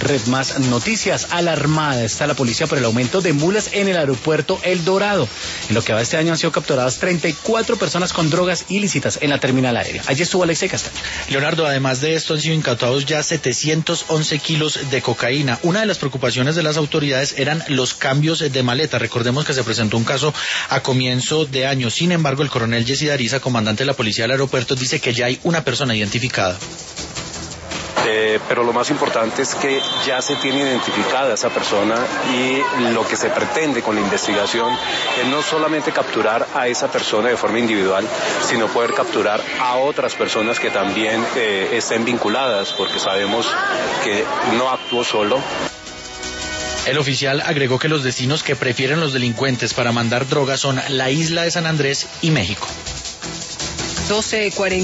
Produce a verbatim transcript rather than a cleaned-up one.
Red Más Noticias. Alarmada está la policía por el aumento de mulas en el aeropuerto El Dorado. En lo que va este año han sido capturadas treinta y cuatro personas con drogas ilícitas en la terminal aérea. Allí estuvo Alexei Castaño. Leonardo, además de esto han sido incautados ya setecientos once kilos de cocaína. Una de las preocupaciones de las autoridades eran los cambios de maleta. Recordemos que se presentó un caso a comienzo de año. Sin embargo, el coronel Jesse Dariza, comandante de la policía del aeropuerto, dice que ya hay una persona identificada. Eh, pero lo más importante es que ya se tiene identificada esa persona y lo que se pretende con la investigación es no solamente capturar a esa persona de forma individual, sino poder capturar a otras personas que también eh, estén vinculadas, porque sabemos que no actuó solo. El oficial agregó que los destinos que prefieren los delincuentes para mandar drogas son la isla de San Andrés y México. doce cuarenta